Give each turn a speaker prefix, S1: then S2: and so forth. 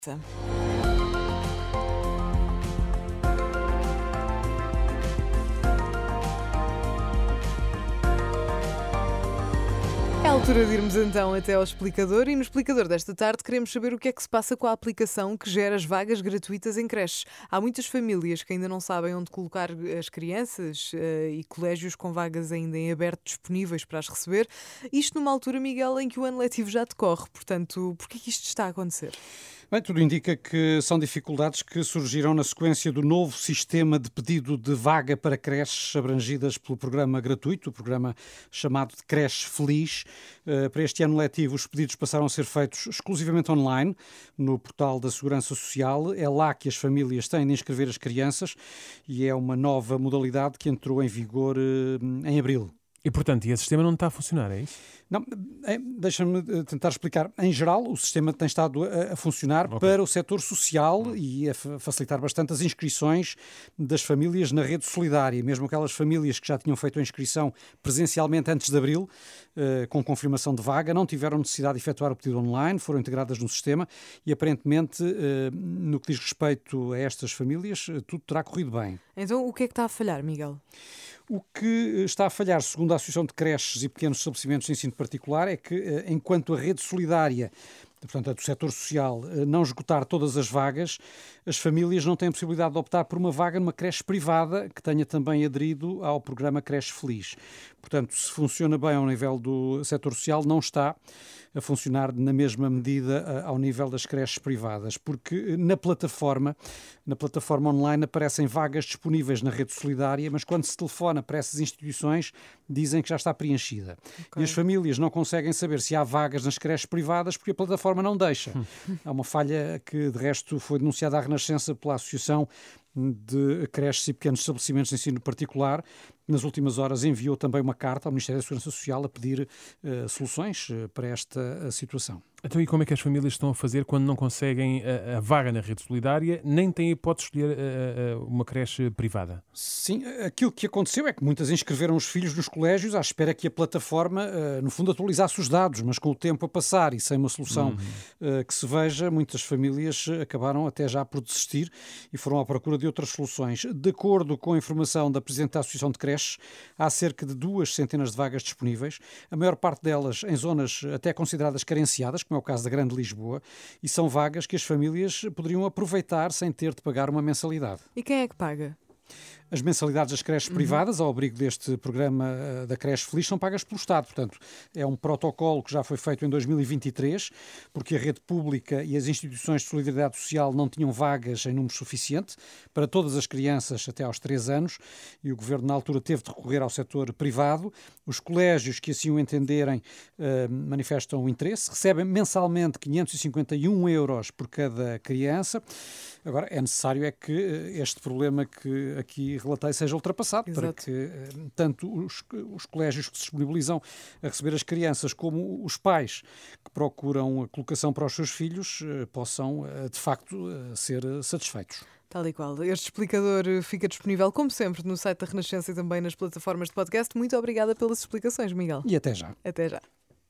S1: É a altura de irmos então até ao explicador e no explicador desta tarde queremos saber o que é que se passa com a aplicação que gera as vagas gratuitas em creches. Há muitas famílias que ainda não sabem onde colocar as crianças e colégios com vagas ainda em aberto disponíveis para as receber. Isto numa altura, Miguel, em que o ano letivo já decorre. Portanto, por que é que isto está a acontecer?
S2: Bem, tudo indica que são dificuldades que surgiram na sequência do novo sistema de pedido de vaga para creches abrangidas pelo programa gratuito, o programa chamado de Creche Feliz. Para este ano letivo, os pedidos passaram a ser feitos exclusivamente online, no portal da Segurança Social. É lá que as famílias têm de inscrever as crianças e é uma nova modalidade que entrou em vigor em abril.
S3: E, portanto, esse sistema não está a funcionar, é isso?
S2: Não, deixa-me tentar explicar. Em geral, o sistema tem estado a funcionar para o setor social e a facilitar bastante as inscrições das famílias na rede solidária. Mesmo aquelas famílias que já tinham feito a inscrição presencialmente antes de abril, com confirmação de vaga, não tiveram necessidade de efetuar o pedido online, foram integradas no sistema e, aparentemente, no que diz respeito a estas famílias, tudo terá corrido bem.
S1: Então, o que é que está a falhar, Miguel?
S2: O que está a falhar, segundo a Associação de Creches e Pequenos Estabelecimentos de Ensino Particular, é que, enquanto a rede solidária, portanto, a do setor social, não esgotar todas as vagas, as famílias não têm a possibilidade de optar por uma vaga numa creche privada que tenha também aderido ao programa Creche Feliz. Portanto, se funciona bem ao nível do setor social, não está a funcionar na mesma medida ao nível das creches privadas, porque na plataforma online aparecem vagas disponíveis na rede solidária, mas quando se telefona para essas instituições, dizem que já está preenchida. Okay. E as famílias não conseguem saber se há vagas nas creches privadas porque a plataforma não deixa. Há uma falha que, de resto, foi denunciada à Renascença pela Associação de Creches e Pequenos Estabelecimentos de Ensino Particular. Nas últimas horas enviou também uma carta ao Ministério da Segurança Social a pedir soluções para esta situação.
S3: Então, e como é que as famílias estão a fazer quando não conseguem a vaga na rede solidária, nem têm a hipótese de escolher uma creche privada?
S2: Sim, aquilo que aconteceu é que muitas inscreveram os filhos nos colégios à espera que a plataforma, no fundo, atualizasse os dados, mas com o tempo a passar e sem uma solução que se veja, muitas famílias acabaram até já por desistir e foram à procura de outras soluções. De acordo com a informação da Presidente da Associação de Creches, há cerca de 200 de vagas disponíveis, a maior parte delas em zonas até consideradas carenciadas, como é o caso da Grande Lisboa, e são vagas que as famílias poderiam aproveitar sem ter de pagar uma mensalidade.
S1: E quem é que paga?
S2: As mensalidades das creches privadas, ao abrigo deste programa da Creche Feliz, são pagas pelo Estado. Portanto, é um protocolo que já foi feito em 2023, porque a rede pública e as instituições de solidariedade social não tinham vagas em número suficiente para todas as crianças até aos 3 anos, e o Governo, na altura, teve de recorrer ao setor privado. Os colégios que assim o entenderem manifestam o interesse, recebem mensalmente 551 euros por cada criança. Agora, é necessário é que este problema que aqui relatei seja ultrapassado. Exato. Para que tanto os colégios que se disponibilizam a receber as crianças como os pais que procuram a colocação para os seus filhos possam, de facto, ser satisfeitos.
S1: Tal e qual. Este explicador fica disponível, como sempre, no site da Renascença e também nas plataformas de podcast. Muito obrigada pelas explicações, Miguel.
S2: E até já.
S1: Até já.